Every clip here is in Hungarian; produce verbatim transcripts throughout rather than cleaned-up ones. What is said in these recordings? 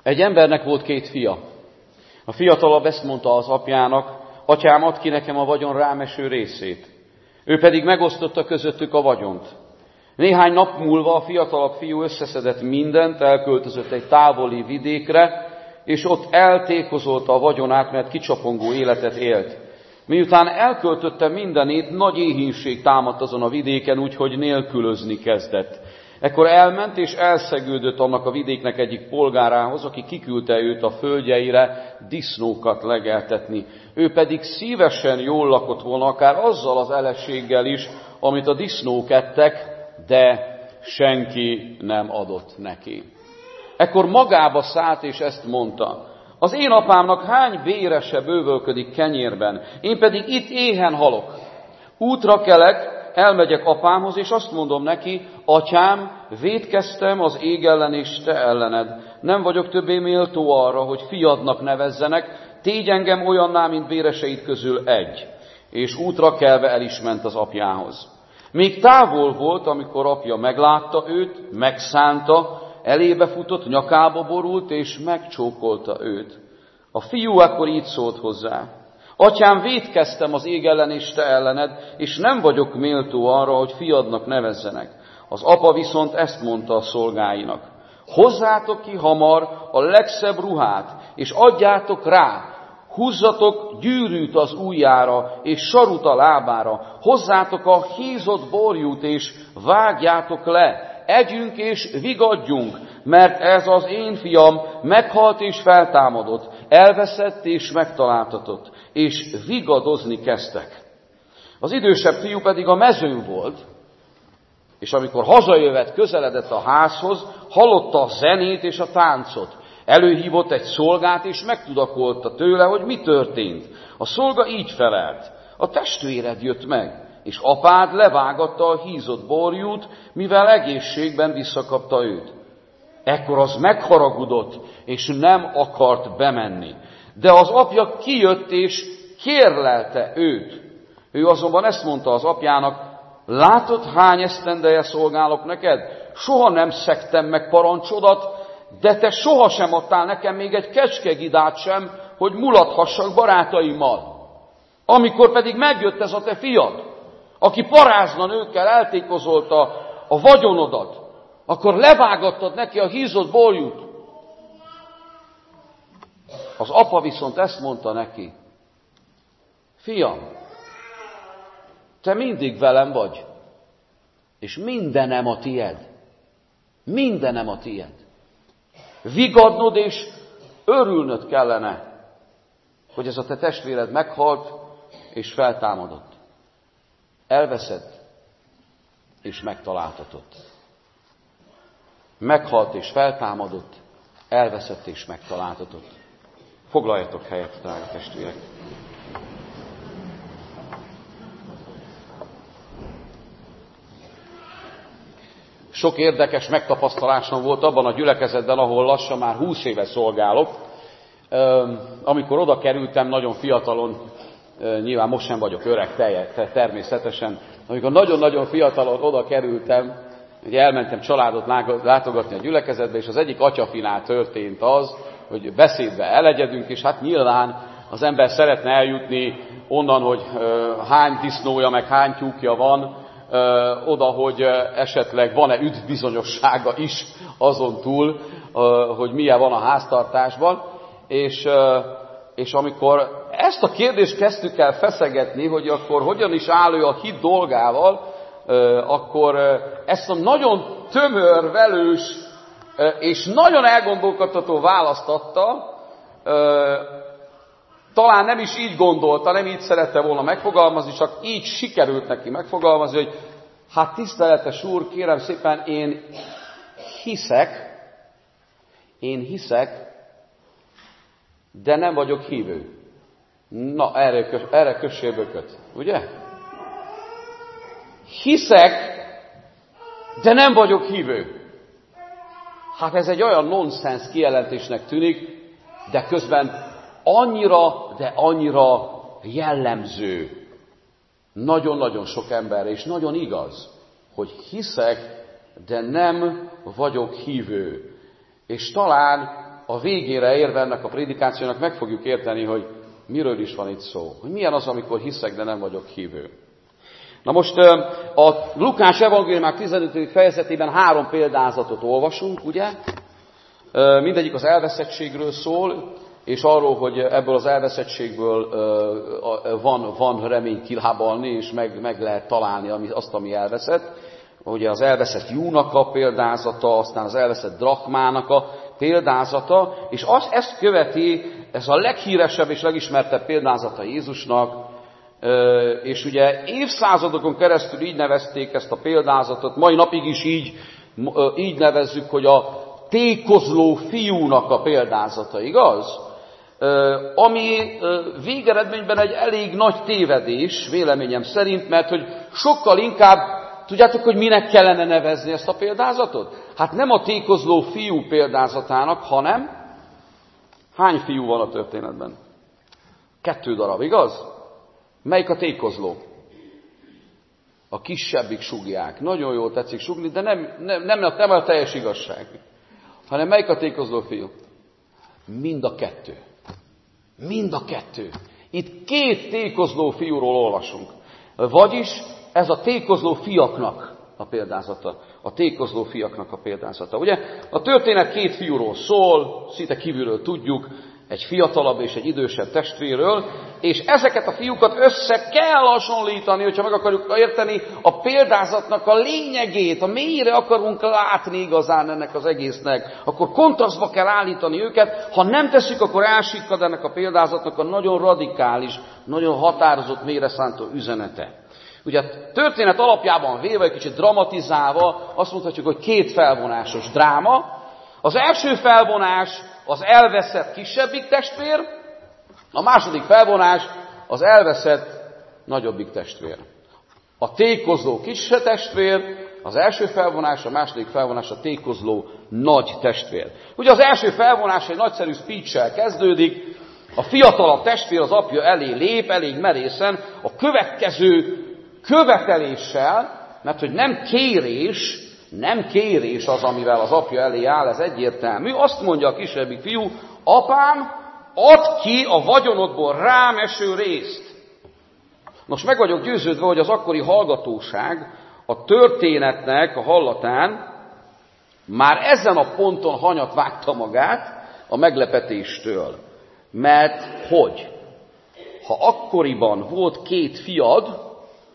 Egy embernek volt két fia. A fiatalabb ezt mondta az apjának: atyám, add ki nekem a vagyon rámeső részét. Ő pedig megosztotta közöttük a vagyont. Néhány nap múlva a fiatalabb fiú összeszedett mindent, elköltözött egy távoli vidékre, és ott eltékozolta a vagyonát, mert kicsapongó életet élt. Miután elköltötte mindenét, nagy éhínség támadt azon a vidéken, úgyhogy nélkülözni kezdett. Ekkor elment és elszegődött annak a vidéknek egyik polgárához, aki kiküldte őt a földjeire disznókat legeltetni. Ő pedig szívesen jól lakott volna, akár azzal az elességgel is, amit a disznók ettek, de senki nem adott neki. Ekkor magába szállt és ezt mondta: az én apámnak hány bérese bővölködik kenyérben, én pedig itt éhen halok. Útra kelek, elmegyek apámhoz, és azt mondom neki: atyám, vétkeztem az ég ellen és te ellened. Nem vagyok többé méltó arra, hogy fiadnak nevezzenek, tégy engem olyanná, mint béreseid közül egy. És útra kelve el is ment az apjához. Még távol volt, amikor apja meglátta őt, megszánta, elébe futott, nyakába borult, és megcsókolta őt. A fiú akkor így szólt hozzá: atyám, vétkeztem az ég ellen és te ellened, és nem vagyok méltó arra, hogy fiadnak nevezzenek. Az apa viszont ezt mondta a szolgáinak: hozzátok ki hamar a legszebb ruhát, és adjátok rá, húzzatok gyűrűt az ujjára, és sarut a lábára, hozzátok a hízott borjút, és vágjátok le, együnk és vigadjunk, mert ez az én fiam meghalt és feltámadott, elveszett és megtaláltatott, és vigadozni kezdtek. Az idősebb fiú pedig a mezőn volt, és amikor hazajövet, közeledett a házhoz, hallotta a zenét és a táncot. Előhívott egy szolgát, és megtudakolta tőle, hogy mi történt. A szolga így felelt: a testvéred jött meg, és apád levágatta a hízott borjút, mivel egészségben visszakapta őt. Ekkor az megharagudott, és nem akart bemenni. De az apja kijött, és kérlelte őt. Ő azonban ezt mondta az apjának: látod, hány esztendeje szolgálok neked? Soha nem szegtem meg parancsodat, de te sohasem adtál nekem még egy kecskegidát sem, hogy mulathassak barátaimmal. Amikor pedig megjött ez a te fiad, aki parázna nőkkel eltékozolta a vagyonodat, akkor levágattad neki a hízott borjút. Az apa viszont ezt mondta neki: fiam, te mindig velem vagy, és mindenem a tied. Mindenem a tied. Vigadnod és örülnöd kellene, hogy ez a te testvéred meghalt és feltámadott. Elveszett és megtaláltatott. Meghalt és feltámadott, elveszett és megtaláltatott. Foglaljatok helyet, drága testvérek! Sok érdekes megtapasztalásom volt abban a gyülekezetben, ahol lassan már húsz éve szolgálok. Amikor oda kerültem, nagyon fiatalon, nyilván most sem vagyok öreg természetesen, amikor nagyon-nagyon fiatalon oda kerültem, ugye elmentem családot látogatni a gyülekezetbe, és az egyik atyafinál történt az, hogy beszédbe elegyedünk, és hát nyilván az ember szeretne eljutni onnan, hogy hány disznója, meg hány tyúkja van, oda, hogy esetleg van-e üdvbizonyossága is azon túl, hogy milyen van a háztartásban. És, és amikor ezt a kérdést kezdtük el feszegetni, hogy akkor hogyan is áll ő a hit dolgával, akkor ezt a nagyon tömör, velős és nagyon elgondolkodtató választ adta. Talán nem is így gondolta, nem így szerette volna megfogalmazni, csak így sikerült neki megfogalmazni, hogy hát tiszteletes úr, kérem szépen, én hiszek, én hiszek, de nem vagyok hívő. Na, erre, erre kössél bököt, ugye? Hiszek, de nem vagyok hívő. Hát ez egy olyan nonsens kijelentésnek tűnik, de közben annyira, de annyira jellemző nagyon-nagyon sok ember, és nagyon igaz, hogy hiszek, de nem vagyok hívő. És talán a végére érve ennek a prédikációnak meg fogjuk érteni, hogy miről is van itt szó. Hogy milyen az, amikor hiszek, de nem vagyok hívő. Na most a Lukás evangéliumának tizenötödik fejezetében három példázatot olvasunk, ugye? Mindegyik az elveszettségről szól, és arról, hogy ebből az elveszettségből van, van remény kilábalni, és meg, meg lehet találni azt, ami elveszett. Ugye az elveszett júnak a példázata, aztán az elveszett drachmának a példázata, és az, ezt követi, ez a leghíresebb és legismertebb példázata Jézusnak, és ugye évszázadokon keresztül így nevezték ezt a példázatot, mai napig is így, így nevezzük, hogy a tékozló fiúnak a példázata, igaz? Ami végeredményben egy elég nagy tévedés, véleményem szerint, mert hogy sokkal inkább, tudjátok, hogy minek kellene nevezni ezt a példázatot? Hát nem a tékozló fiú példázatának, hanem hány fiú van a történetben? Kettő darab, igaz? Melyik a tékozló? A kisebbik sugják. Nagyon jól tetszik sugni, de nem, nem, nem, nem a teljes igazság. Hanem melyik a tékozló fiú? Mind a kettő. Mind a kettő. Itt két tékozló fiúról olvasunk. Vagyis ez a tékozló fiaknak a példázata. A tékozló fiaknak a példázata. Ugye a történet két fiúról szól, szinte kívülről tudjuk, egy fiatalabb és egy idősebb testvérről, és ezeket a fiúkat össze kell hasonlítani, hogyha meg akarjuk érteni a példázatnak a lényegét, a mélyre akarunk látni igazán ennek az egésznek, akkor kontrasztba kell állítani őket, ha nem tesszük, akkor elsikkad ennek a példázatnak a nagyon radikális, nagyon határozott, mélyre szántó üzenete. Ugye a történet alapjában véve, egy kicsit dramatizálva, azt mondhatjuk, hogy két felvonásos dráma. Az első felvonás az elveszett kisebbik testvér, a második felvonás az elveszett nagyobbik testvér. A tékozló kis testvér, az első felvonás, a második felvonás a tékozló nagy testvér. Ugye az első felvonás egy nagyszerű speech-sel kezdődik, a fiatalabb testvér az apja elé lép, elég merészen, a következő követeléssel, mert hogy nem kérés, nem kérés az, amivel az apja elé áll, ez egyértelmű. Azt mondja a kisebbik fiú, apám, add ki a vagyonodból rám eső részt. Most meg vagyok győződve, hogy az akkori hallgatóság a történetnek a hallatán már ezen a ponton hanyat vágta magát a meglepetéstől. Mert hogy? Ha akkoriban volt két fiad,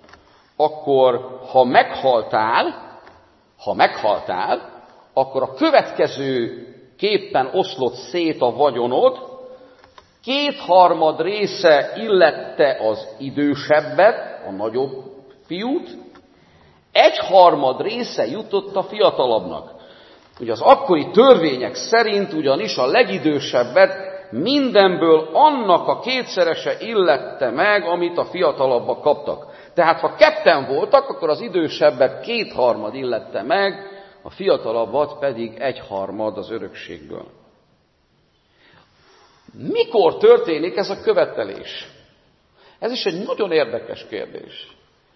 akkor ha meghaltál, ha meghaltál, akkor a következő képpen oszlott szét a vagyonod, kétharmad része illette az idősebbet, a nagyobb fiút, egyharmad része jutott a fiatalabbnak. Ugye az akkori törvények szerint ugyanis a legidősebbet mindenből annak a kétszerese illette meg, amit a fiatalabbak kaptak. Tehát ha ketten voltak, akkor az idősebbet kétharmad illette meg, a fiatalabbat pedig egyharmad az örökségből. Mikor történik ez a követelés? Ez is egy nagyon érdekes kérdés.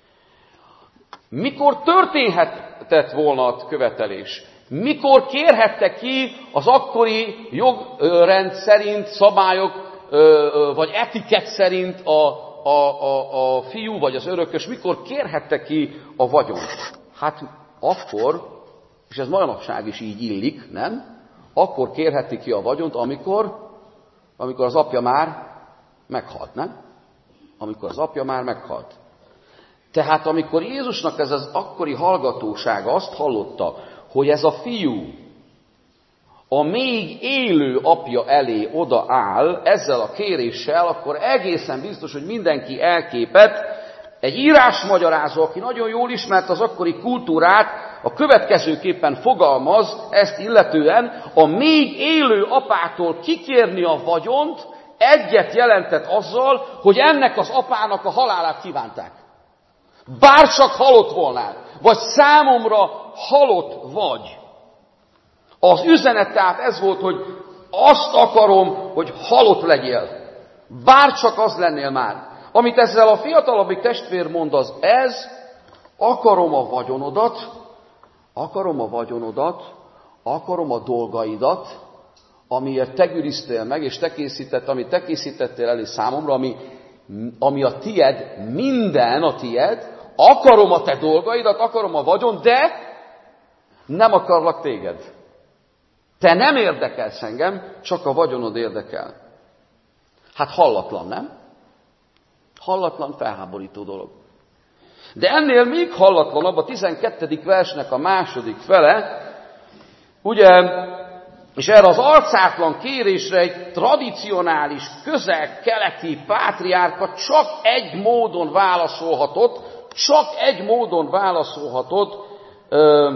Mikor történhetett volna a követelés? Mikor kérhette ki az akkori jogrend szerint, szabályok vagy etiket szerint a, a, a, a fiú vagy az örökös, mikor kérhette ki a vagyont? Hát akkor, és ez manapság is így illik, nem? Akkor kérheti ki a vagyont, amikor, amikor az apja már meghalt, nem? Amikor az apja már meghalt. Tehát amikor Jézusnak ez az akkori hallgatósága azt hallotta, hogy ez a fiú a még élő apja elé odaáll ezzel a kéréssel, akkor egészen biztos, hogy mindenki elképett. Egy írásmagyarázó, aki nagyon jól ismert az akkori kultúrát, a következőképpen fogalmaz ezt illetően, a még élő apától kikérni a vagyont egyet jelentett azzal, hogy ennek az apának a halálát kívánták. Bárcsak halott volnál, vagy számomra halott vagy. Az üzenet tehát ez volt, hogy azt akarom, hogy halott legyél. Bárcsak az lennél már. Amit ezzel a fiatalabbik testvér mond, az ez, akarom a vagyonodat, akarom a vagyonodat, akarom a dolgaidat, amiért te güriztél meg, és te készített, amit te készítettél elé számomra, ami, ami a tied, minden a tied, akarom a te dolgaidat, akarom a vagyon, de nem akarlak téged. Te nem érdekelsz engem, csak a vagyonod érdekel. Hát hallatlan, nem? Hallatlan, felháborító dolog. De ennél még hallatlanabb a tizenkettedik versnek a második fele, ugye, és erre az arcátlan kérésre egy tradicionális, közel-keleti pátriárka csak egy módon válaszolhatott, csak egy módon válaszolhatott, euh,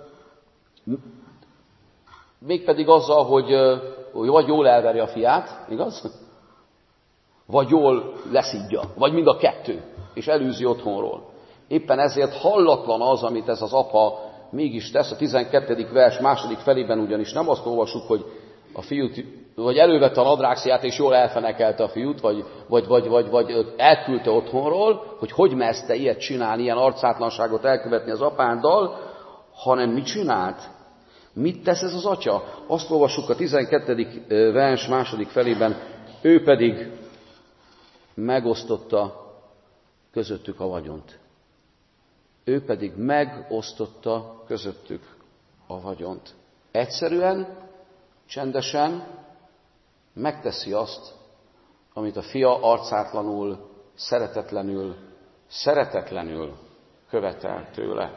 mégpedig azzal, hogy, hogy vagy jól elveri a fiát, igaz? Vagy jól leszidja, vagy mind a kettő, és elűzi otthonról. Éppen ezért hallatlan az, amit ez az apa mégis tesz. A tizenkettedik vers második felében ugyanis nem azt olvasjuk, hogy a fiút, vagy elővette a nadrágszíját, és jól elfenekelte a fiút, vagy, vagy, vagy, vagy, vagy elküldte otthonról, hogy hogy mersz te ilyet csinálni, ilyen arcátlanságot elkövetni az apáddal, hanem mit csinált? Mit tesz ez az atya? Azt olvassuk a tizenkettedik vers második felében, ő pedig megosztotta közöttük a vagyont. Ő pedig megosztotta közöttük a vagyont. Egyszerűen, csendesen megteszi azt, amit a fia arcátlanul, szeretetlenül, szeretetlenül követel tőle.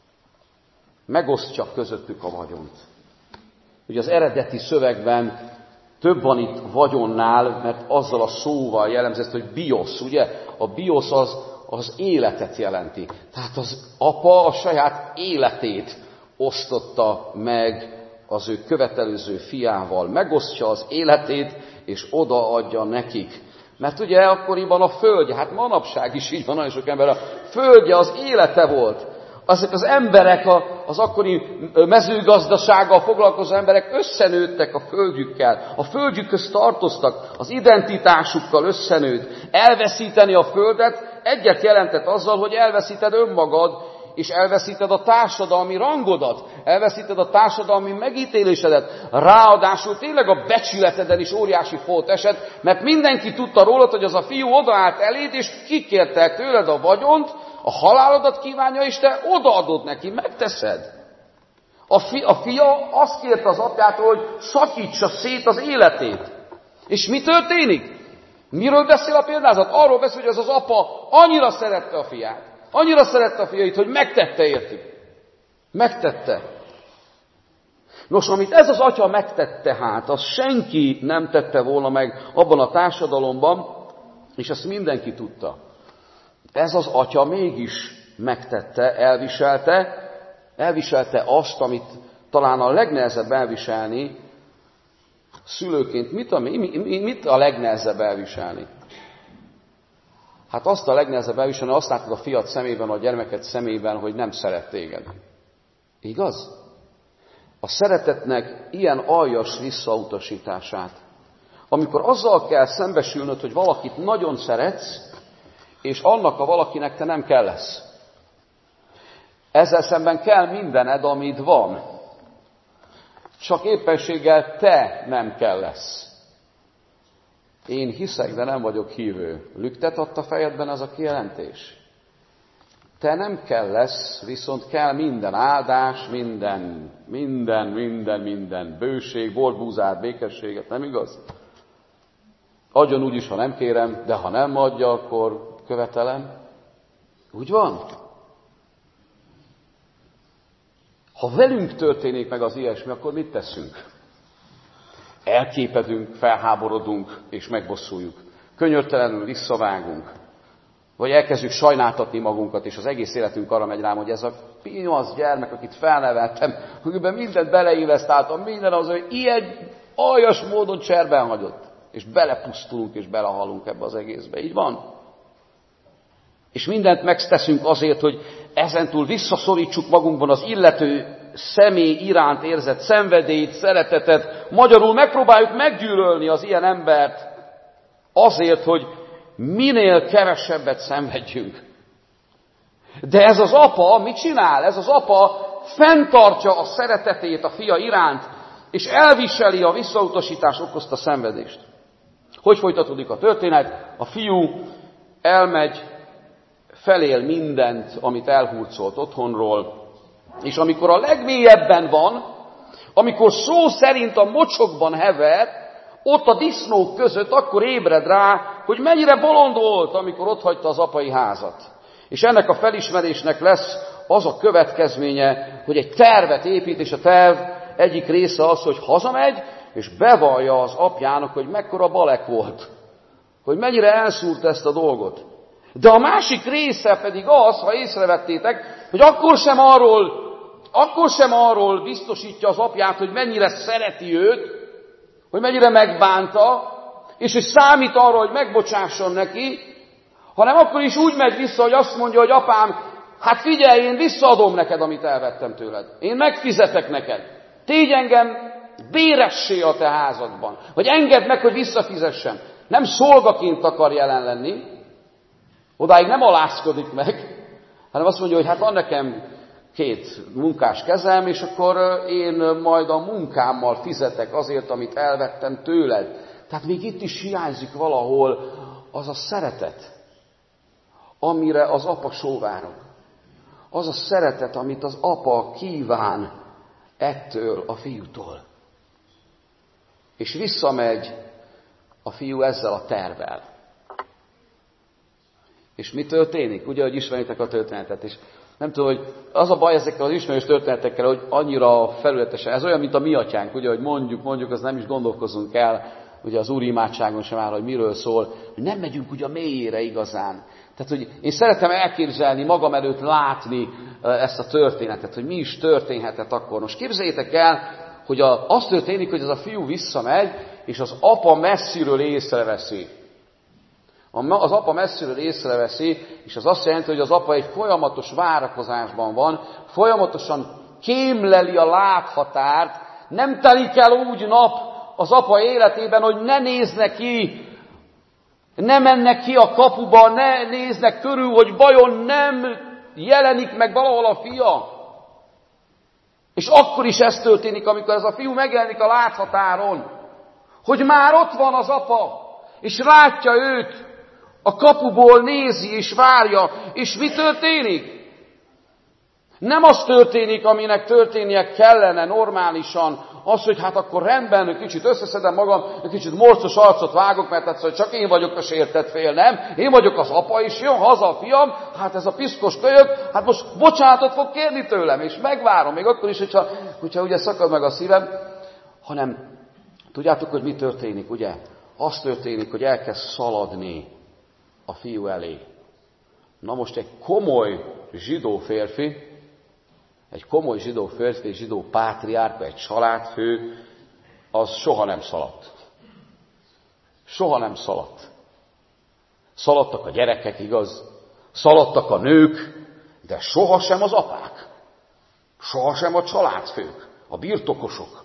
Megosztja közöttük a vagyont. Ugye az eredeti szövegben több van itt vagyonnál, mert azzal a szóval jellemzi ezt, hogy biosz, ugye? A biosz az, az életet jelenti. Tehát az apa a saját életét osztotta meg az ő követelőző fiával. Megosztja az életét, és odaadja nekik. Mert ugye akkoriban a földje, hát manapság is így van, nagyon sok ember, a földje az élete volt. Azok az emberek, az akkori mezőgazdasággal foglalkozó emberek összenőttek a földjükkel. A földjükhöz tartoztak, az identitásukkal összenőtt. Elveszíteni a földet egyet jelentett azzal, hogy elveszíted önmagad, és elveszíted a társadalmi rangodat, elveszíted a társadalmi megítélésedet. Ráadásul tényleg a becsületeden is óriási folt esett, mert mindenki tudta rólad, hogy az a fiú odaállt eléd, és kikérte tőled a vagyont, a halálodat kívánja, és te odaadod neki, megteszed. A, fi, a fia azt kérte az apjától, hogy szakítsa szét az életét. És mi történik? Miről beszél a példázat? Arról beszél, hogy az az apa annyira szerette a fiát, annyira szerette a fiait, hogy megtette értük. Megtette. Nos, amit ez az atya megtette hát, azt senki nem tette volna meg abban a társadalomban, és ezt mindenki tudta. Ez az atya mégis megtette, elviselte, elviselte azt, amit talán a legnehezebb elviselni szülőként. Mit a, mi, mit a legnehezebb elviselni? Hát azt a legnehezebb elviselni, azt látod a fiat szemében, a gyermeket szemében, hogy nem szeret téged. Igaz? A szeretetnek ilyen aljas visszautasítását. Amikor azzal kell szembesülnöd, hogy valakit nagyon szeretsz, és annak a valakinek te nem kell lesz. Ezzel szemben kell mindened, amit van. Csak éppenséggel te nem kell lesz. Én hiszek, de nem vagyok hívő. Lüktet adta fejedben ez a kijelentés? Te nem kell lesz, viszont kell minden áldás, minden, minden, minden, minden, bőség, borbúzát, békességet, nem igaz? Adjon úgyis, ha nem kérem, de ha nem adja, akkor követelem. Úgy van? Ha velünk történik meg az ilyesmi, akkor mit teszünk? Elképedünk, felháborodunk és megbosszuljuk. Könyörtelenül visszavágunk. Vagy elkezdjük sajnáltatni magunkat, és az egész életünk arra megy rám, hogy ez a pinyas gyermek, akit felneveltem, hogy mindent beleinvestáltam, minden az, hogy ilyen aljas módon cserben hagyott. És belepusztulunk, és belehalunk ebbe az egészbe. Így van? És mindent megteszünk azért, hogy ezentúl visszaszorítsuk magunkban az illető személy iránt érzett szenvedélyt, szeretetet. Magyarul megpróbáljuk meggyűlölni az ilyen embert azért, hogy minél kevesebbet szenvedjünk. De ez az apa mit csinál? Ez az apa fenntartja a szeretetét a fia iránt, és elviseli a visszautasítás okozta szenvedést. Hogy folytatódik a történet? A fiú elmegy, felél mindent, amit elhurcolt otthonról, és amikor a legmélyebben van, amikor szó szerint a mocsokban hever, ott a disznók között, akkor ébred rá, hogy mennyire bolond volt, amikor otthagyta az apai házat. És ennek a felismerésnek lesz az a következménye, hogy egy tervet épít, és a terv egyik része az, hogy hazamegy, és bevallja az apjának, hogy mekkora balek volt. Hogy mennyire elszúrt ezt a dolgot. De a másik része pedig az, ha észrevettétek, hogy akkor sem arról, akkor sem arról biztosítja az apját, hogy mennyire szereti őt, hogy mennyire megbánta, és hogy számít arra, hogy megbocsásson neki, hanem akkor is úgy megy vissza, hogy azt mondja, hogy apám, hát figyelj, én visszaadom neked, amit elvettem tőled. Én megfizetek neked. Tégy engem béressé a te házadban. Vagy engedd meg, hogy visszafizessem. Nem szolgaként akar jelen lenni, odáig nem alázkodik meg, hanem azt mondja, hogy hát van nekem két munkás kezem, és akkor én majd a munkámmal fizetek azért, amit elvettem tőled. Tehát még itt is hiányzik valahol az a szeretet, amire az apa sóvárog. Az a szeretet, amit az apa kíván ettől a fiútól. És visszamegy a fiú ezzel a tervvel. És mi történik? Ugye, hogy ismeritek a történetet. És nem tudom, hogy az a baj ezekkel az ismerős történetekkel, hogy annyira felületesen, ez olyan, mint a mi atyánk, ugye, hogy mondjuk, mondjuk, az nem is gondolkozunk el, ugye az úri imádságon sem áll, hogy miről szól, hogy nem megyünk ugye a mélyére igazán. Tehát, hogy én szeretem elképzelni, magam előtt látni ezt a történetet, hogy mi is történhetett akkor. Most képzeljétek el, hogy a, az történik, hogy ez a fiú visszamegy, és az apa messziről észreveszi. Az apa messziről észreveszi, és az azt jelenti, hogy az apa egy folyamatos várakozásban van, folyamatosan kémleli a lábhatárt, nem telik el úgy nap az apa életében, hogy ne néznek ki, ne mennek ki a kapuba, ne néznek körül, hogy vajon nem jelenik meg valahol a fia. És akkor is ez történik, amikor ez a fiú megjelenik a láthatáron, hogy már ott van az apa, és látja őt, a kapuból nézi és várja, és mi történik? Nem az történik, aminek történnie kellene normálisan, az, hogy hát akkor rendben, egy kicsit összeszedem magam, egy kicsit morcos arcot vágok, mert hát csak én vagyok a sértett fél, nem? Én vagyok az apa, és jön haza a fiam, hát ez a piszkos kölyök, hát most bocsánatot fog kérni tőlem, és megvárom, még akkor is, hogyha, hogyha ugye szakad meg a szívem, hanem tudjátok, hogy mi történik, ugye? Az történik, hogy elkezd szaladni a fiú elé. Na most egy komoly zsidó férfi, egy komoly zsidó férfi, egy zsidó pátriárka, egy családfő, az soha nem szaladt. Soha nem szaladt. Szaladtak a gyerekek, igaz? Szaladtak a nők, de sohasem az apák. Sohasem a családfők, a birtokosok.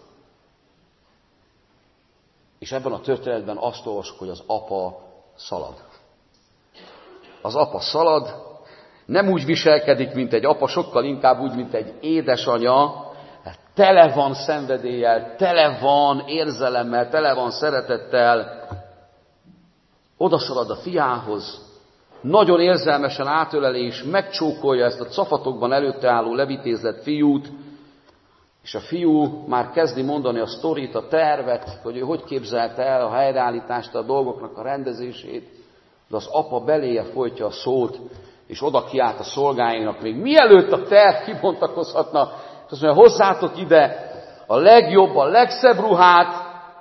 És ebben a történetben azt olvasok, hogy az apa szalad. Az apa szalad, nem úgy viselkedik, mint egy apa, sokkal inkább úgy, mint egy édesanya, tele van szenvedéllyel, tele van érzelemmel, tele van szeretettel, odaszalad a fiához, nagyon érzelmesen átöleli, és megcsókolja ezt a cafatokban előtte álló levitézlett fiút, és a fiú már kezdi mondani a sztorit, a tervet, hogy ő hogy képzelte el a helyreállítást, a dolgoknak a rendezését, de az apa beléje folytja a szót, és oda kiált a szolgáinak, még mielőtt a terv kibontakozhatna, és azt mondja, hozzátok ide a legjobb, a legszebb ruhát,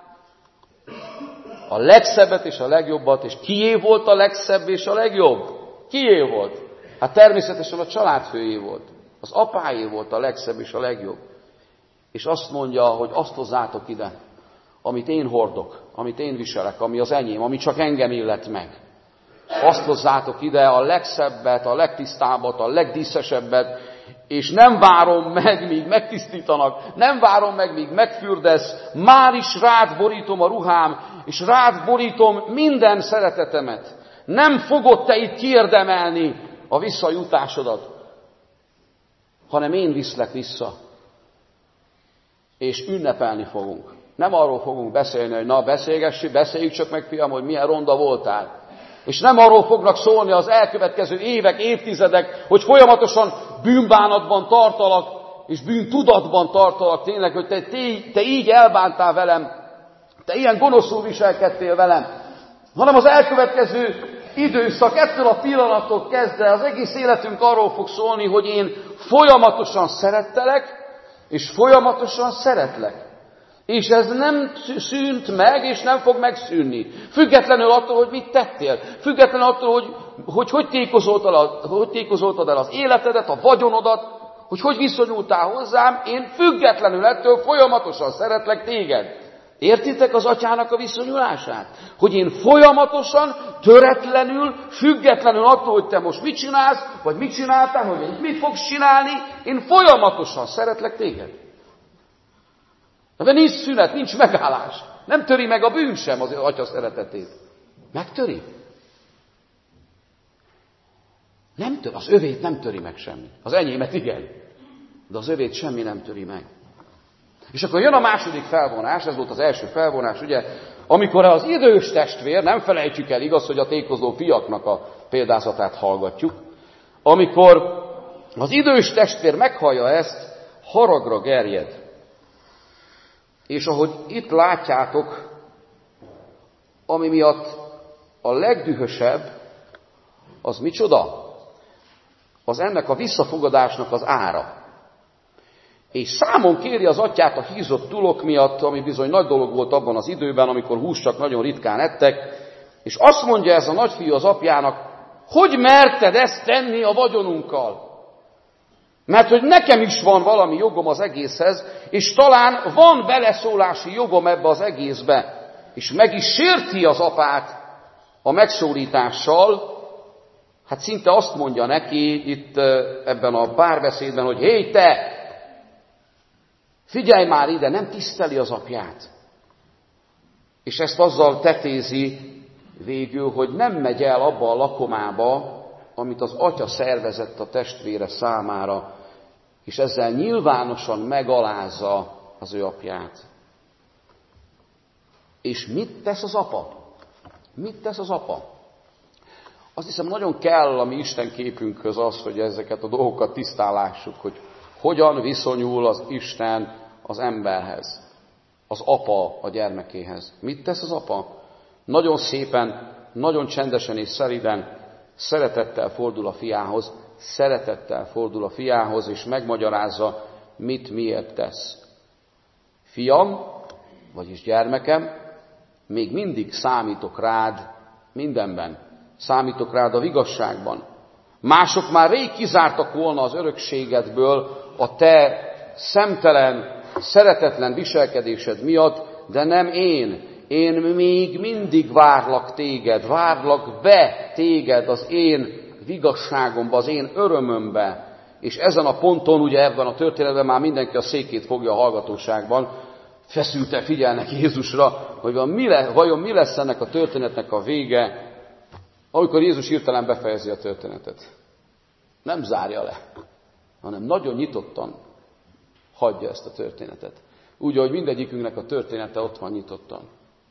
a legszebbet és a legjobbat, és kié volt a legszebb és a legjobb? Kié volt? Hát természetesen a családfőjé volt. Az apáé volt a legszebb és a legjobb. És azt mondja, hogy azt hozzátok ide, amit én hordok, amit én viselek, ami az enyém, ami csak engem illet meg. Azt hozzátok ide a legszebbet, a legtisztábbat, a legdíszesebbet, és nem várom meg, míg megtisztítanak, nem várom meg, míg megfürdesz, már is rád borítom a ruhám, és rád borítom minden szeretetemet. Nem fogod te itt kiérdemelni a visszajutásodat, hanem én viszlek vissza. és ünnepelni fogunk. Nem arról fogunk beszélni, hogy na beszélgessük, beszéljük csak meg, fiam, hogy milyen ronda voltál. És nem arról fognak szólni az elkövetkező évek, évtizedek, hogy folyamatosan bűnbánatban tartalak, és bűntudatban tartalak tényleg, hogy te, te, te így elbántál velem, te ilyen gonoszul viselkedtél velem, hanem az elkövetkező időszak ettől a pillanattól kezdve az egész életünk arról fog szólni, hogy én folyamatosan szerettelek, és folyamatosan szeretlek. És ez nem szűnt meg, és nem fog megszűnni. Függetlenül attól, hogy mit tettél. Függetlenül attól, hogy hogy, hogy, tékozoltad, el, hogy tékozoltad el az életedet, a vagyonodat, hogy hogy viszonyultál hozzám, én függetlenül ettől folyamatosan szeretlek téged. Értitek az atyának a viszonyulását? Hogy én folyamatosan, töretlenül, függetlenül attól, hogy te most mit csinálsz, vagy mit csináltál, hogy mit fogsz csinálni, én folyamatosan szeretlek téged. De nincs szünet, nincs megállás. Nem töri meg a bűn sem az atya szeretetét. Megtöri? Nem töri. Az övét nem töri meg semmi. Az enyémet igen. De az övét semmi nem töri meg. És akkor jön a második felvonás, ez volt az első felvonás, ugye, amikor az idős testvér, nem felejtjük el, igaz, hogy a tékozó fiaknak a példázatát hallgatjuk, amikor az idős testvér meghallja ezt, haragra gerjed. És ahogy itt látjátok, ami miatt a legdühösebb, az micsoda? Az ennek a visszafogadásnak az ára. És számon kéri az atyát a hízott tulok miatt, ami bizony nagy dolog volt abban az időben, amikor húst csak nagyon ritkán ettek, és azt mondja ez a nagyfiú az apjának, hogy merted ezt tenni a vagyonunkkal? Mert hogy nekem is van valami jogom az egészhez, és talán van beleszólási jogom ebbe az egészbe, és meg is sérti az apát a megszólítással, hát szinte azt mondja neki itt ebben a párbeszédben, hogy hé te, figyelj már ide, nem tiszteli az apját. És ezt azzal tetézi végül, hogy nem megy el abba a lakomába, amit az atya szervezett a testvére számára, és ezzel nyilvánosan megalázza az ő apját. És mit tesz az apa? Mit tesz az apa? Azt hiszem, nagyon kell a mi Isten képünkhöz az, hogy ezeket a dolgokat tisztán lássuk, hogy hogyan viszonyul az Isten az emberhez, az apa a gyermekéhez. Mit tesz az apa? Nagyon szépen, nagyon csendesen és szeriden szeretettel fordul a fiához, szeretettel fordul a fiához, és megmagyarázza, mit miért tesz. Fiam, vagyis gyermekem, még mindig számítok rád mindenben. Számítok rád a vigasságban. Mások már rég kizártak volna az örökségedből a te szemtelen, szeretetlen viselkedésed miatt, de nem én. Én még mindig várlak téged, várlak be téged az én vigasságomba, az én örömömbe. És ezen a ponton, ugye ebben a történetben már mindenki a székét fogja a hallgatóságban, feszülten figyelnek Jézusra, hogy mi le, vajon mi lesz ennek a történetnek a vége, amikor Jézus hirtelen befejezi a történetet. Nem zárja le, hanem nagyon nyitottan hagyja ezt a történetet. Úgy, ahogy mindegyikünknek a története ott van nyitottan.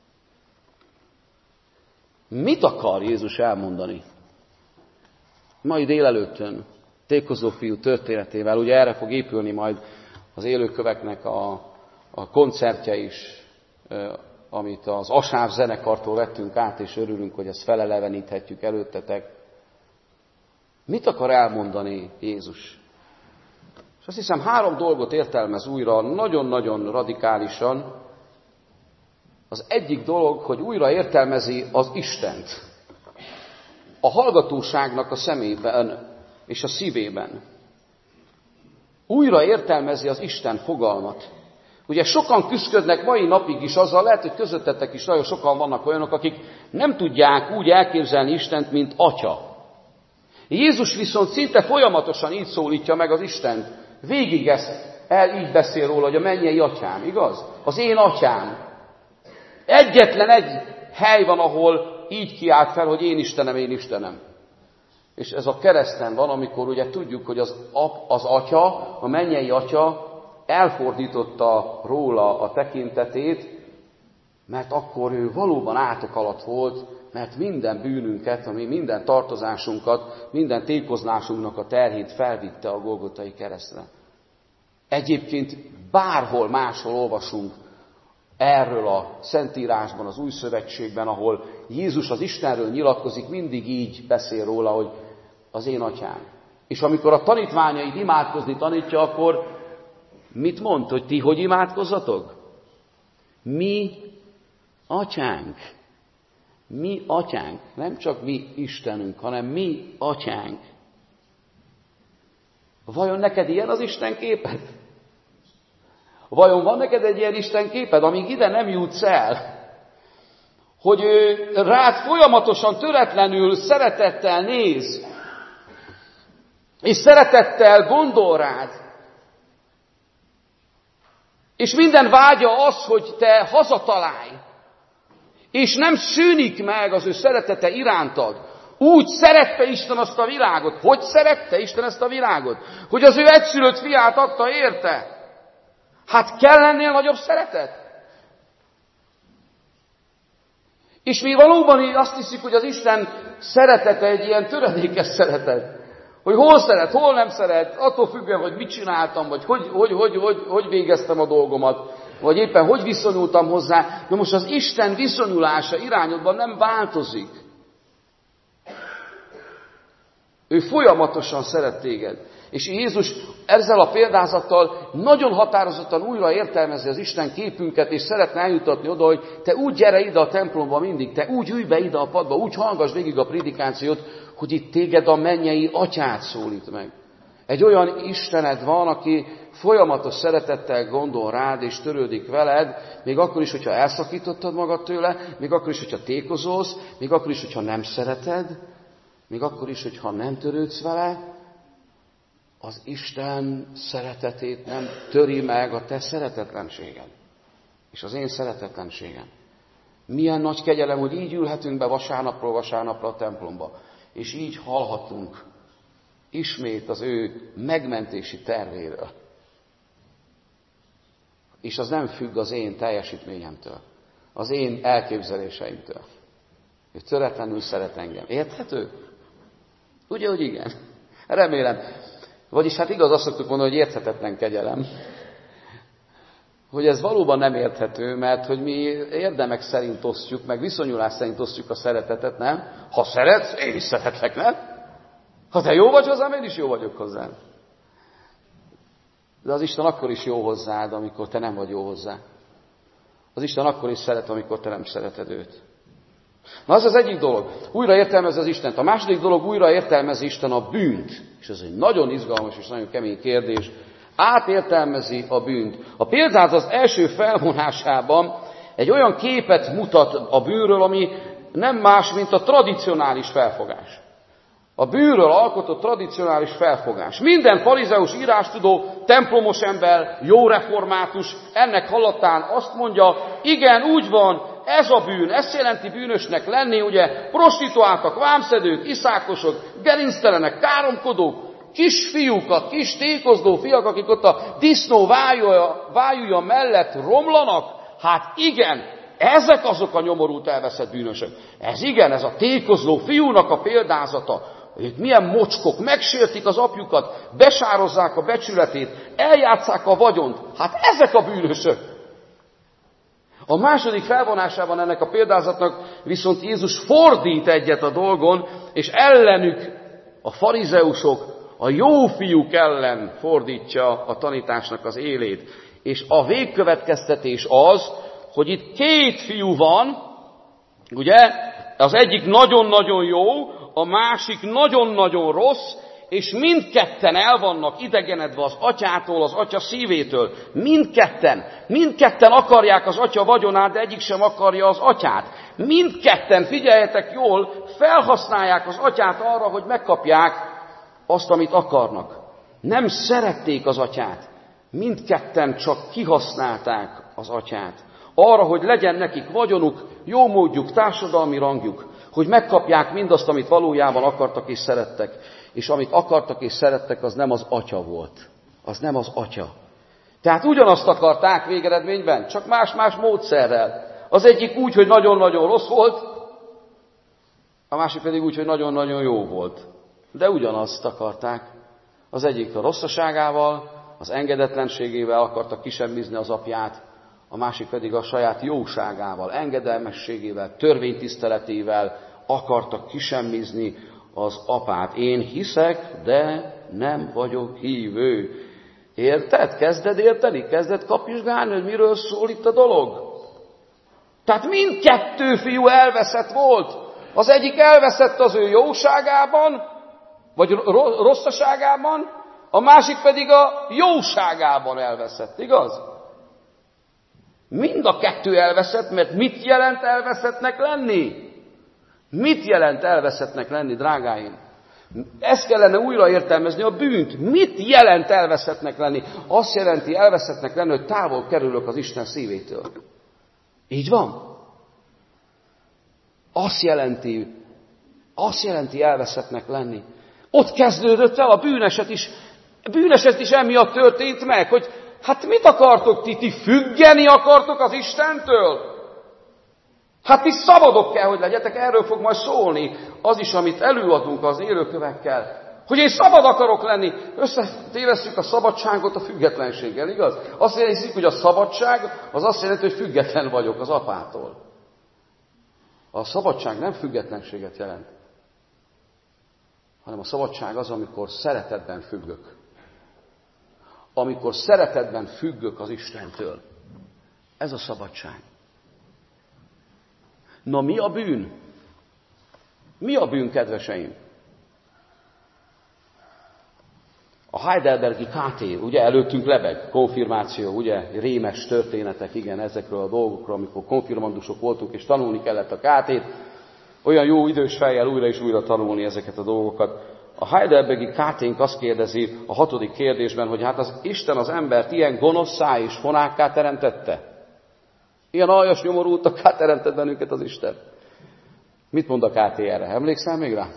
Mit akar Jézus elmondani? Mai délelőttön tékozó fiú történetével, ugye erre fog épülni majd az élőköveknek a, a koncertje is, amit az Asáv zenekartól vettünk át, és örülünk, hogy ezt feleleveníthetjük előttetek. Mit akar elmondani Jézus? És azt hiszem, három dolgot értelmez újra, nagyon-nagyon radikálisan. Az egyik dolog, hogy újra értelmezi az Istent. A hallgatóságnak a szemében és a szívében. Újra értelmezi az Isten fogalmat. Ugye sokan küszködnek mai napig is azzal, lehet, hogy közöttetek is nagyon sokan vannak olyanok, akik nem tudják úgy elképzelni Istent, mint Atya. Jézus viszont szinte folyamatosan így szólítja meg az Istent. Végig ezt el így beszél róla, hogy a mennyei atyám, igaz? Az én atyám. Egyetlen egy hely van, ahol így kiált fel, hogy én Istenem, én Istenem. És ez a kereszten van, amikor ugye tudjuk, hogy az, ap, az atya, a mennyei atya elfordította róla a tekintetét, mert akkor ő valóban átok alatt volt, mert minden bűnünket, ami minden tartozásunkat, minden tékozlásunknak a terhét felvitte a Golgotai keresztre. Egyébként bárhol máshol olvasunk erről a Szentírásban, az Új Szövetségben, ahol Jézus az Istenről nyilatkozik, mindig így beszél róla, hogy az én atyám. És amikor a tanítványaid imádkozni tanítja, akkor mit mond, hogy ti hogy imádkozzatok? Mi atyánk. Mi atyánk. Nem csak mi Istenünk, hanem mi atyánk. Vajon neked ilyen az Isten képed? Vajon van neked egy ilyen Isten képed, amíg ide nem jutsz el, hogy ő rád folyamatosan, töretlenül, szeretettel néz, és szeretettel gondol rád, és minden vágya az, hogy te hazatalálj, és nem szűnik meg az ő szeretete irántad. Úgy szerette Isten azt a világot. Hogy szerette Isten ezt a világot? Hogy az ő egyszülött fiát adta érte. Hát kell ennél nagyobb szeretet? És mi valóban azt hiszük, hogy az Isten szeretete egy ilyen töredékes szeretet. Hogy hol szeret, hol nem szeret, attól függően, hogy mit csináltam, vagy hogy, hogy, hogy, hogy, hogy végeztem a dolgomat, vagy éppen hogy viszonyultam hozzá. De most az Isten viszonyulása irányodban nem változik. Ő folyamatosan szeret téged. És Jézus ezzel a példázattal nagyon határozottan újra értelmezi az Isten képünket, és szeretne eljutatni oda, hogy te úgy gyere ide a templomba mindig, te úgy ülj be ide a padba, úgy hallgass végig a prédikációt, hogy itt téged a mennyei atyát szólít meg. Egy olyan Istened van, aki folyamatos szeretettel gondol rád, és törődik veled, még akkor is, hogyha elszakítottad magad tőle, még akkor is, hogyha tékozolsz, még akkor is, hogyha nem szereted, még akkor is, hogyha nem törődsz vele, az Isten szeretetét nem töri meg a te szeretetlenséged. És az én szeretetlenségem. Milyen nagy kegyelem, hogy így ülhetünk be vasárnapról vasárnapra a templomba, és így hallhatunk ismét az ő megmentési tervéről. És az nem függ az én teljesítményemtől, az én elképzeléseimtől. Ő töretlenül szeret engem. Érthető? Ugye, hogy igen? Remélem. Vagyis hát igaz, azt szoktuk mondani, hogy érthetetlen kegyelem. Hogy ez valóban nem érthető, mert hogy mi érdemek szerint osztjuk, meg viszonyulás szerint osztjuk a szeretetet, nem? Ha szeretsz, én is szeretlek, nem? Ha te jó vagy hozzám, én is jó vagyok hozzád. De az Isten akkor is jó hozzád, amikor te nem vagy jó hozzá. Az Isten akkor is szeret, amikor te nem szereted őt. Na, az az egyik dolog. Újra értelmezi az Istent. A második dolog, újra értelmezi Isten a bűnt. És ez egy nagyon izgalmas és nagyon kemény kérdés. Átértelmezi a bűnt. A példát az első felvonásában egy olyan képet mutat a bűnről, ami nem más, mint a tradicionális felfogás. A bűnről alkotott tradicionális felfogás. Minden farizeus, írástudó, templomos ember, jó református ennek hallatán azt mondja, igen, úgy van, ez a bűn, ezt jelenti bűnösnek lenni, ugye, prostituáltak, vámszedők, iszákosok, gerinctelenek, káromkodók, kisfiúkat, kis tékozló fiak, akik ott a disznó vájúja, vájúja mellett romlanak, hát igen, ezek azok a nyomorult elveszett bűnösök. Ez igen, ez a tékozló fiúnak a példázata. Ők milyen mocskok, megsértik az apjukat, besározzák a becsületét, eljátsszák a vagyont. Hát ezek a bűnösök. A második felvonásában ennek a példázatnak viszont Jézus fordít egyet a dolgon, és ellenük a farizeusok, a jó fiúk ellen fordítja a tanításnak az élét. És a végkövetkeztetés az, hogy itt két fiú van, ugye, az egyik nagyon-nagyon jó, a másik nagyon-nagyon rossz, és mindketten el vannak idegenedve az atyától, az atya szívétől. Mindketten. Mindketten akarják az atya vagyonát, de egyik sem akarja az atyát. Mindketten, figyeljetek jól, felhasználják az atyát arra, hogy megkapják azt, amit akarnak. Nem szerették az atyát. Mindketten csak kihasználták az atyát. Arra, hogy legyen nekik vagyonuk, jó módjuk, társadalmi rangjuk, hogy megkapják mindazt, amit valójában akartak és szerettek. És amit akartak és szerettek, az nem az atya volt. Az nem az atya. Tehát ugyanazt akarták végeredményben, csak más-más módszerrel. Az egyik úgy, hogy nagyon-nagyon rossz volt, a másik pedig úgy, hogy nagyon-nagyon jó volt. De ugyanazt akarták. Az egyik a rosszaságával, az engedetlenségével akarta kisemmizni az apját, a másik pedig a saját jóságával, engedelmességével, törvénytiszteletével akarta kisemmizni az apát. Én hiszek, de nem vagyok hívő. Érted? Kezded érteni? Kezded kapizsgálni, hogy miről szól itt a dolog? Tehát mindkettő fiú elveszett volt. Az egyik elveszett az ő jóságában, vagy rosszaságában, a másik pedig a jóságában elveszett, igaz? Mind a kettő elveszett, mert mit jelent elveszettnek lenni? Mit jelent elveszettnek lenni, drágáim? Ezt kellene újra értelmezni, a bűnt. Mit jelent elveszettnek lenni? Azt jelenti elveszettnek lenni, hogy távol kerülök az Isten szívétől. Így van? Azt jelenti, azt jelenti elveszettnek lenni. Ott kezdődött el a bűneset is. A bűneset is emiatt történt meg, hogy hát mit akartok ti? Ti függeni akartok az Istentől? Hát ti szabadok kell, hogy legyetek, erről fog majd szólni az is, amit előadunk az élőkövekkel. Hogy én szabad akarok lenni. Összetévesszük a szabadságot a függetlenséggel, igaz? Azt jelenti, hogy a szabadság az azt jelenti, hogy független vagyok az apától. A szabadság nem függetlenséget jelent, hanem a szabadság az, amikor szeretetben függök. Amikor szeretetben függök az Istentől. Ez a szabadság. Na mi a bűn? Mi a bűn, kedveseim? A Heidelbergi ká té, ugye előttünk lebeg, konfirmáció, ugye rémes történetek, igen, ezekről a dolgokról, amikor konfirmandusok voltunk, és tanulni kellett a ká tét, olyan jó idős fejjel újra és újra tanulni ezeket a dolgokat. A Heidelbergi ká ténk azt kérdezi a hatodik kérdésben, hogy hát az Isten az embert ilyen gonoszszá és fonákká teremtette. Ilyen aljas nyomorultakká teremtett bennünket az Isten. Mit mond a ká té erre? Emlékszel még rá?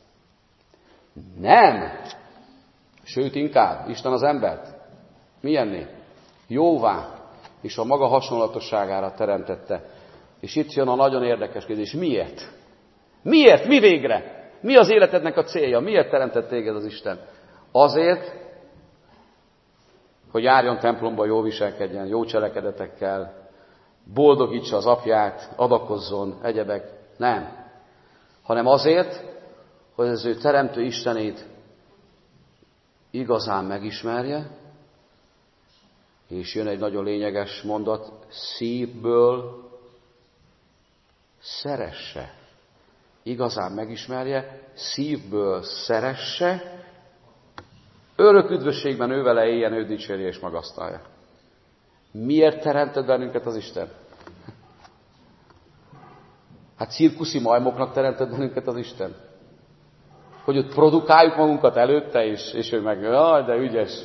Nem! Sőt, inkább, Isten az embert. Milyenné? Jóvá, és a maga hasonlatosságára teremtette. És itt jön a nagyon érdekes kérdés. Miért? Miért? Mi végre? Mi az életednek a célja? Miért teremtett téged az Isten? Azért, hogy járjon templomba, jól viselkedjen, jó cselekedetekkel, boldogítsa az apját, adakozzon, egyebek. Nem. Hanem azért, hogy az ő teremtő Istenét igazán megismerje, és jön egy nagyon lényeges mondat, szívből szeresse. Igazán megismerje, szívből szeresse, örök üdvösségben ő vele éljen, ő dicsérje és magasztalja. Miért teremtett bennünket az Isten? Hát cirkuszi majmoknak teremtett bennünket az Isten. Hogy ott produkáljuk magunkat előtte, és, és ő meg, jaj, de ügyes.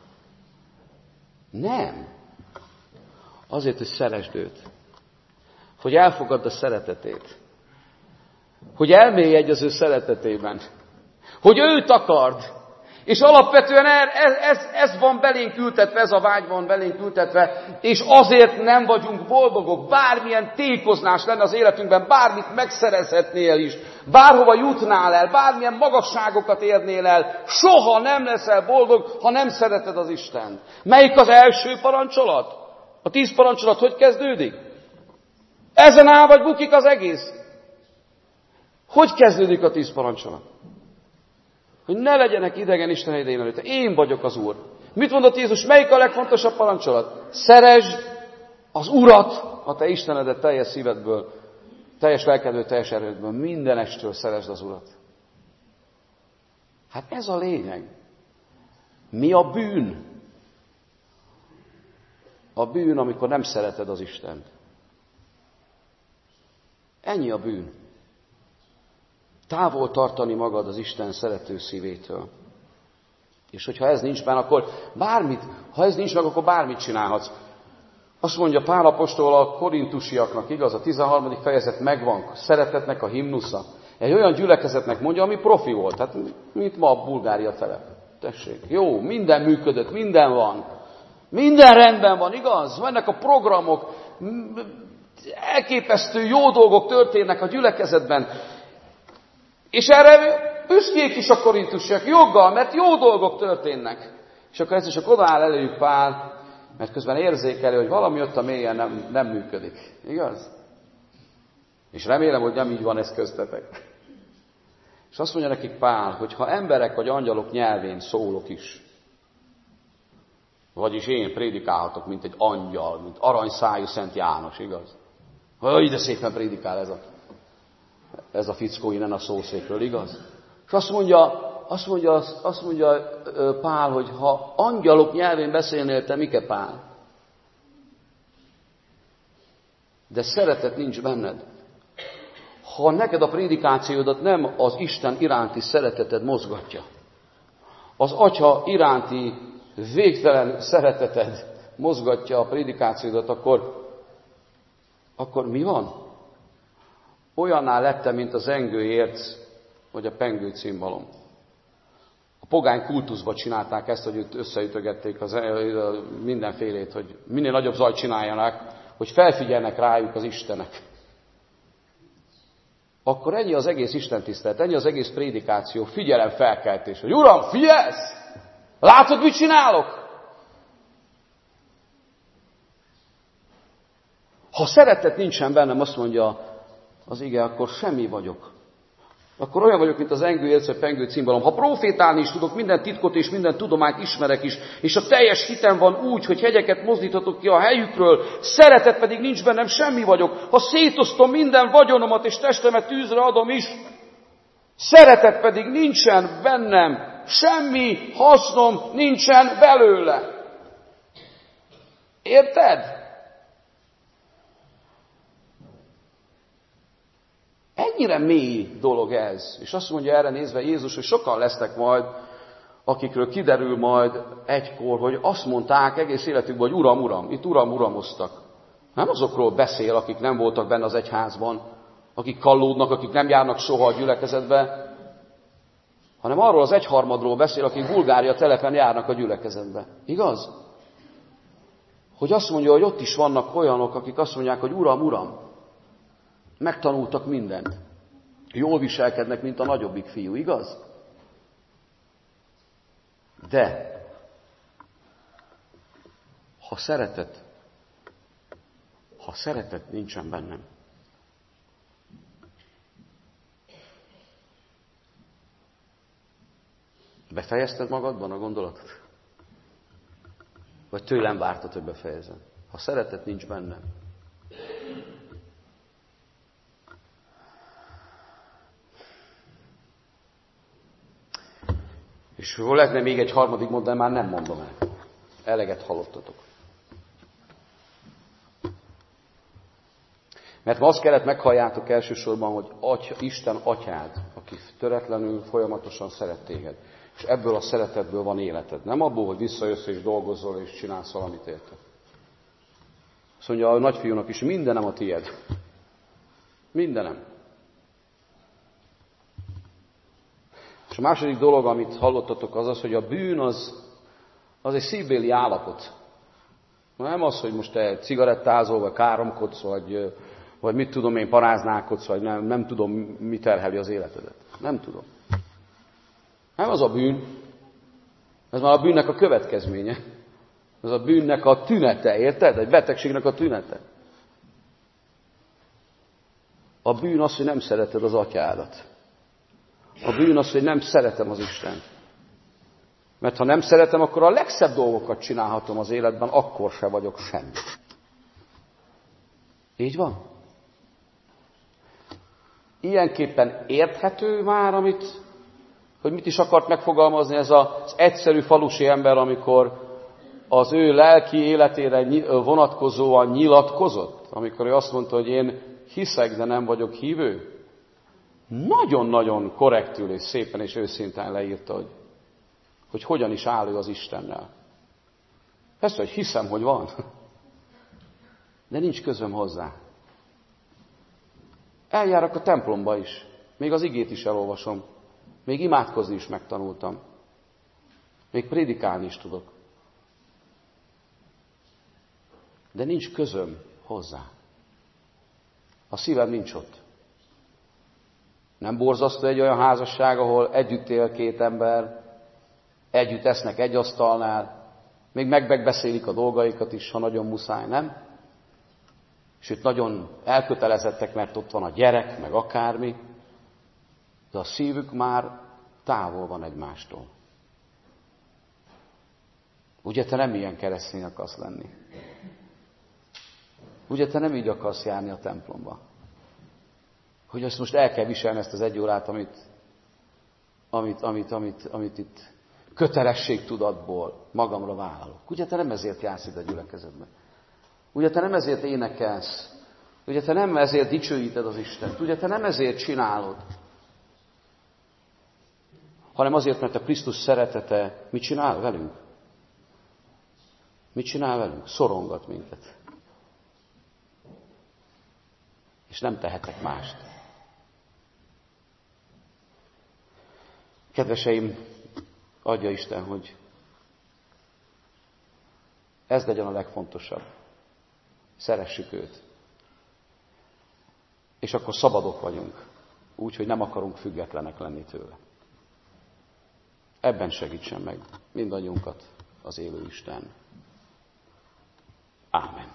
Nem. Azért, hogy szeresd őt. Hogy elfogadd a szeretetét. Hogy elmélyedj az ő szeretetében. Hogy őt akard. És alapvetően ez, ez, ez van belénk ültetve, ez a vágy van belénk ültetve, és azért nem vagyunk boldogok. Bármilyen tékoznás lenne az életünkben, bármit megszerezhetnél is, bárhova jutnál el, bármilyen magasságokat érnél el, soha nem leszel boldog, ha nem szereted az Istent. Melyik az első parancsolat? A tíz parancsolat hogy kezdődik? Ezen áll vagy bukik az egész. Hogy kezdődik a tíz parancsolat? Hogy ne legyenek idegen Isten idején előtte. Én vagyok az Úr. Mit mondott Jézus? Melyik a legfontosabb parancsolat? Szeresd az Urat, a te Istenedet teljes szívedből, teljes lelkedből, teljes erődből. Mindenestől szeresd az Urat. Hát ez a lényeg. Mi a bűn? A bűn, amikor nem szereted az Istent. Ennyi a bűn. Távol tartani magad az Isten szerető szívétől. És hogyha ez nincs benne, akkor bármit, ha ez nincs meg, akkor bármit csinálhatsz. Azt mondja Pál apostol a korintusiaknak, igaz, a tizenharmadik fejezet megvan, szeretetnek a himnusza. Egy olyan gyülekezetnek mondja, ami profi volt, tehát mint ma a Bulgária telep. Tessék, jó, minden működött, minden van. Minden rendben van, igaz? Vannak a programok, elképesztő jó dolgok történnek a gyülekezetben. És erre büszkék is a korintusiak, joggal, mert jó dolgok történnek. És akkor ez is csak odaáll előjük Pál, mert közben érzékeli, hogy valami ott a mélyen nem, nem működik. Igaz? És remélem, hogy nem így van ez köztetek. És azt mondja nekik Pál, hogy ha emberek vagy angyalok nyelvén szólok is, vagyis én prédikálhatok, mint egy angyal, mint aranyszájú Szent János, igaz? Hogy de szépen prédikál ez a, ez a fickó innen a szószékről, igaz? És azt mondja, azt mondja, azt mondja Pál, hogy ha angyalok nyelvén beszélnél, te mike Pál? De szeretet nincs benned. Ha neked a prédikációdat nem az Isten iránti szereteted mozgatja, az Atya iránti végtelen szereteted mozgatja a prédikációdat, akkor, akkor mi van? Olyanná lettem, mint a zengő érc, vagy a pengő cimbalom. A pogány kultuszban csinálták ezt, hogy összeütögették az, mindenfélét, hogy minél nagyobb zajt csináljanak, hogy felfigyelnek rájuk az istenek. Akkor ennyi az egész istentisztelet, ennyi az egész prédikáció, figyelemfelkeltés, hogy Uram, figyelsz! Látod, mit csinálok? Ha szeretet nincsen bennem, azt mondja az ige, akkor semmi vagyok. Akkor olyan vagyok, mint az engő érc, vagy pengő cimbalom. Ha profétálni is tudok, minden titkot és minden tudományt ismerek is, és a teljes hitem van úgy, hogy hegyeket mozdíthatok ki a helyükről, szeretet pedig nincs bennem, semmi vagyok. Ha szétosztom minden vagyonomat és testemet tűzre adom is, szeretet pedig nincsen bennem, semmi hasznom nincsen belőle. Érted? Ennyire mély dolog ez. És azt mondja erre nézve Jézus, hogy sokan lesznek majd, akikről kiderül majd egykor, hogy azt mondták egész életükben, hogy Uram, Uram, itt Uram, Uramoztak. Nem azokról beszél, akik nem voltak benne az egyházban, akik kallódnak, akik nem járnak soha a gyülekezetbe, hanem arról az egyharmadról beszél, akik Bulgária telepen járnak a gyülekezetbe. Igaz? Hogy azt mondja, hogy ott is vannak olyanok, akik azt mondják, hogy Uram, Uram, megtanultak mindent. Jól viselkednek, mint a nagyobbik fiú, igaz? De, ha szeretet, ha szeretet nincsen bennem, befejezted magadban a gondolatot? Vagy tőlem vártad, hogy befejezem? Ha szeretet nincs bennem, és hol lehetne még egy harmadik mondat, de már nem mondom el. Eleget hallottatok. Mert ma azt kellett meghalljátok elsősorban, hogy Atya, Isten atyád, aki töretlenül folyamatosan szeret téged. És ebből a szeretetből van életed. Nem abból, hogy visszajössz és dolgozol és csinálsz valamit érte. Azt mondja a nagyfiúnak is, mindenem a tied. Mindenem. És a második dolog, amit hallottatok, az az, hogy a bűn az, az egy szívbéli állapot. Nem az, hogy most te cigarettázol, vagy káromkodsz, vagy, vagy mit tudom én, paráználkodsz, vagy nem, nem tudom, mi terheli az életedet. Nem tudom. Nem az a bűn. Ez már a bűnnek a következménye. Ez a bűnnek a tünete, érted? Egy betegségnek a tünete. A bűn az, hogy nem szereted az atyádat. A bűn az, hogy nem szeretem az Istent. Mert ha nem szeretem, akkor a legszebb dolgokat csinálhatom az életben, akkor se vagyok semmi. Így van? Ilyenképpen érthető már, amit, hogy mit is akart megfogalmazni ez az egyszerű falusi ember, amikor az ő lelki életére vonatkozóan nyilatkozott, amikor ő azt mondta, hogy én hiszek, de nem vagyok hívő. Nagyon-nagyon korrektül és szépen és őszintén leírta, hogy, hogy hogyan is áll ő az Istennel. Ezt, hogy hiszem, hogy van, de nincs közöm hozzá. Eljárok a templomba is, még az igét is elolvasom, még imádkozni is megtanultam, még prédikálni is tudok. de nincs közöm hozzá. A szívem nincs ott. Nem borzasztó egy olyan házasság, ahol együtt él két ember, együtt esznek egy asztalnál, még megbeszélik a dolgaikat is, ha nagyon muszáj, nem? Sőt, nagyon elkötelezettek, mert ott van a gyerek, meg akármi, de a szívük már távol van egymástól. Ugye te nem ilyen keresztény akarsz lenni? Ugye te nem így akarsz járni a templomba? Hogy azt most el kell viselni ezt az egy órát, amit, amit, amit, amit, amit itt kötelességtudatból magamra vállalok. Ugye te nem ezért jársz itt a gyülekezetben? Ugye te nem ezért énekelsz? Ugye te nem ezért dicsőíted az Istent? Ugye te nem ezért csinálod? Hanem azért, mert a Krisztus szeretete mit csinál velünk? Mit csinál velünk? Szorongat minket. És nem tehetek mást. Kedveseim, adja Isten, hogy ez legyen a legfontosabb. Szeressük őt. És akkor szabadok vagyunk. Úgy, hogy nem akarunk függetlenek lenni tőle. Ebben segítsen meg mindannyiunkat az élő Isten. Ámen.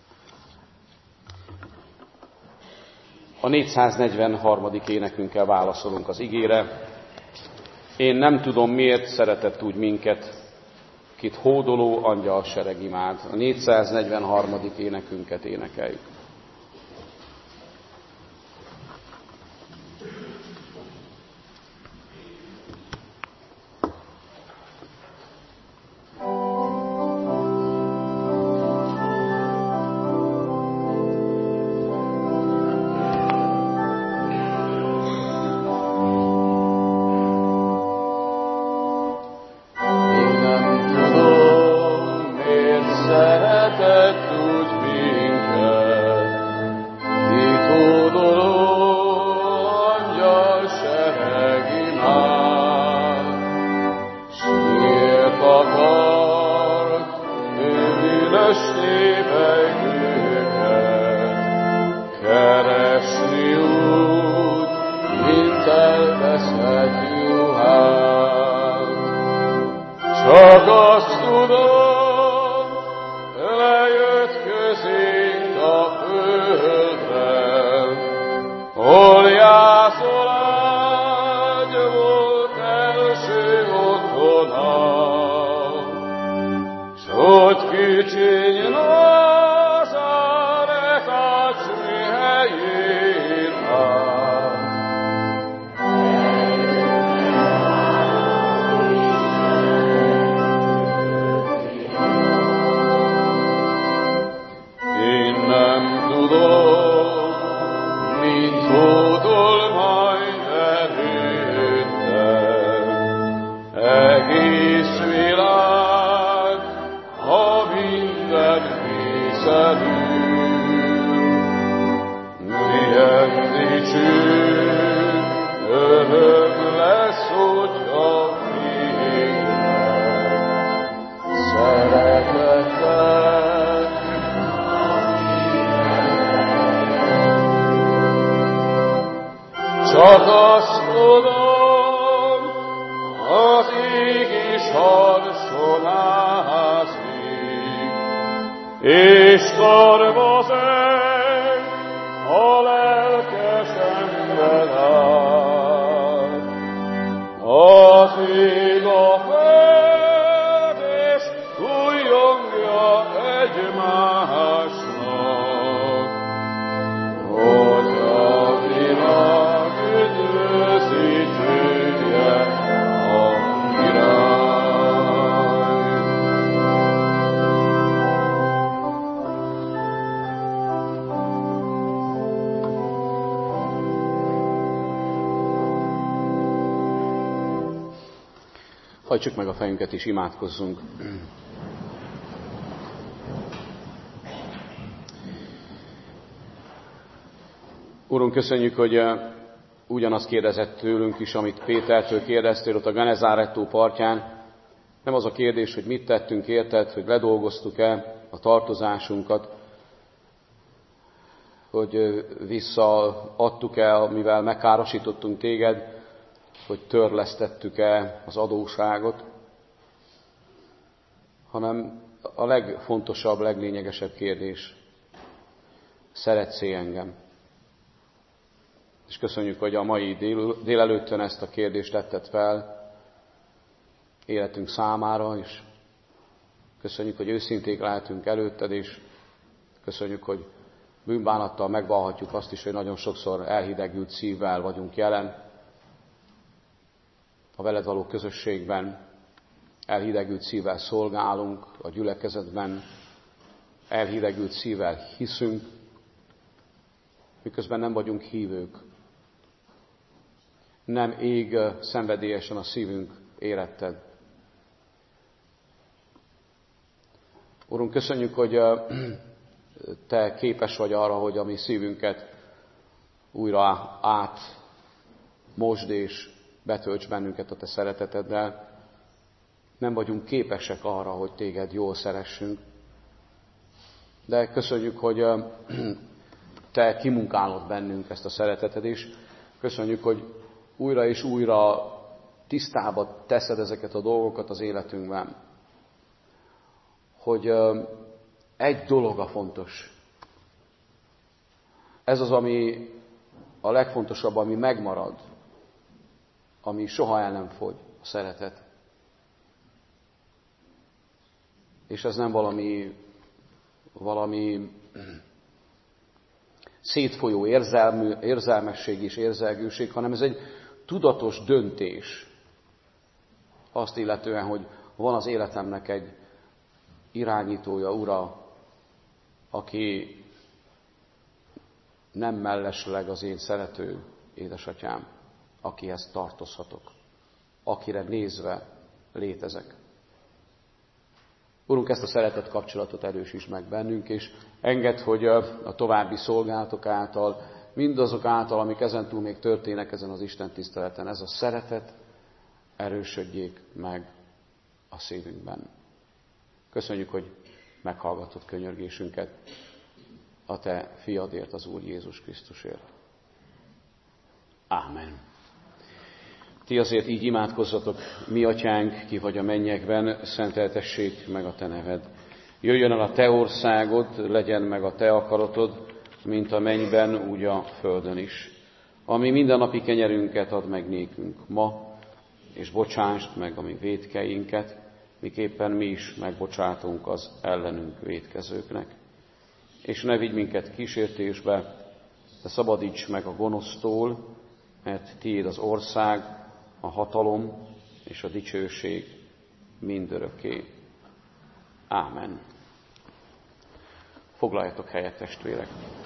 A négyszáznegyvenharmadik énekünkkel válaszolunk az igére. Én nem tudom, miért szeretett úgy minket, kit hódoló angyal sereg imád. A négyszáznegyvenharmadik énekünket énekeljük. Hajtsuk meg a fejünket és imádkozzunk. Úrunk, köszönjük, hogy ugyanazt kérdezett tőlünk is, amit Pétertől kérdeztél ott a Genezáret tó partján. Nem az a kérdés, hogy mit tettünk érted, hogy ledolgoztuk-e, a tartozásunkat, hogy visszaadtuk el, mivel megkárosítottunk téged, hogy törlesztettük el az adósságot, hanem a legfontosabb, leglényegesebb kérdés, szeretsz-e engem? És köszönjük, hogy a mai dél, délelőttön ezt a kérdést tetted fel életünk számára, és köszönjük, hogy őszinték lehetünk előtted, és köszönjük, hogy bűnbánattal megvallhatjuk azt is, hogy nagyon sokszor elhidegült szívvel vagyunk jelen a veled való közösségben, elhidegült szívvel szolgálunk a gyülekezetben, elhidegült szívvel hiszünk, miközben nem vagyunk hívők. Nem ég szenvedélyesen a szívünk éretted. Urunk, köszönjük, hogy Te képes vagy arra, hogy a mi szívünket újra átmosd és betölts bennünket a Te szereteteddel. Nem vagyunk képesek arra, hogy Téged jól szeressünk. De köszönjük, hogy Te kimunkálod bennünk ezt a szeretetet is. Köszönjük, hogy újra és újra tisztába teszed ezeket a dolgokat az életünkben. Hogy egy dolog a fontos. Ez az, ami a legfontosabb, ami megmarad, ami soha el nem fogy, a szeretet. És ez nem valami, valami szétfolyó érzelmű, érzelmesség és érzelgőség, hanem ez egy tudatos döntés azt illetően, hogy van az életemnek egy irányítója, ura, aki nem mellesleg az én szerető édesatyám, akihez tartozhatok, akire nézve létezek. Urunk, ezt a szeretet kapcsolatot erősíts meg bennünk, és engedd, hogy a további szolgálatok által, mindazok által, amik ezentúl még történnek ezen az Isten tiszteleten, ez a szeretet erősödjék meg a szívünkben. Köszönjük, hogy meghallgatott könyörgésünket a Te fiadért, az Úr Jézus Krisztusért. Ámen. Ti azért így imádkozzatok, mi atyánk, ki vagy a mennyekben, szenteltessék meg a Te neved. Jöjjön el a Te országod, legyen meg a Te akaratod, mint a mennyben, úgy a földön is. Ami mindennapi kenyerünket ad meg nékünk ma, és bocsásd meg a mi vétkeinket, miképpen mi is megbocsátunk az ellenünk vétkezőknek. És ne vigy minket kísértésbe, de szabadíts meg a gonosztól, mert tiéd az ország, a hatalom és a dicsőség mindörökké. Ámen. Foglaljatok helyet, testvérek!